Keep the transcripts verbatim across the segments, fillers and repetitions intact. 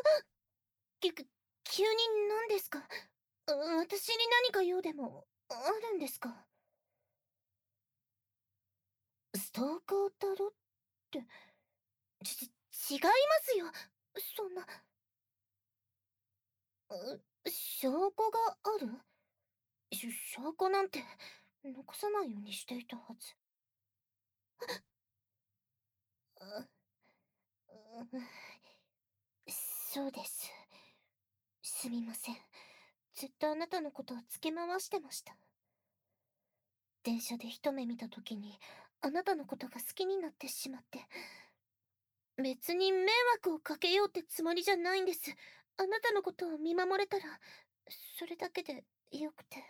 きく、急に何ですか？う私に何か用でも、あるんですか？ストーカーだろって、ち、違いますよ。そんな、う証拠がある？し証拠なんて、残さないようにしていたはず。ううそうです。すみません。ずっとあなたのことをつけ回してました。電車で一目見た時に、あなたのことが好きになってしまって。別に迷惑をかけようってつもりじゃないんです。あなたのことを見守れたら、それだけでよくて。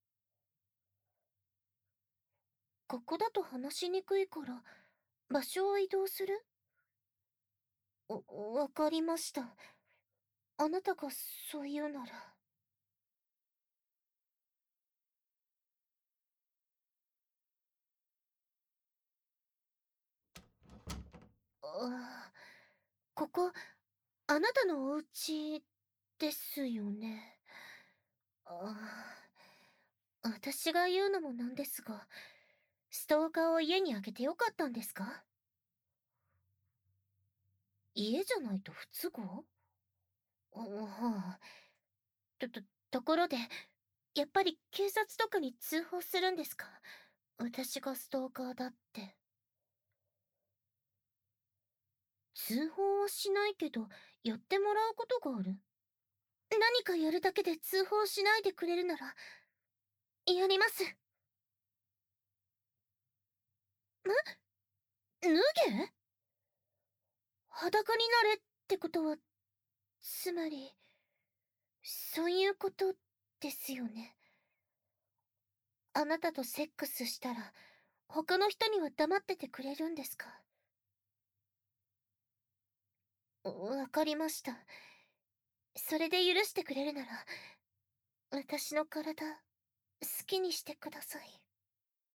ここだと話しにくいから、場所を移動する？お、わかりました。あなたがそう言うなら。あ、ここ、あなたのお家ですよね。ああ、私が言うのもなんですが、ストーカーを家に開けてよかったんですか？家じゃないと不都合？あ、はあ。と、と、ところで、やっぱり警察とかに通報するんですか？私がストーカーだって。通報はしないけど、やってもらうことがある？何かやるだけで通報しないでくれるなら、やります。脱げ？裸になれってことは、つまり、そういうことですよね。あなたとセックスしたら、他の人には黙っててくれるんですか？わかりました。それで許してくれるなら、私の体、好きにしてください。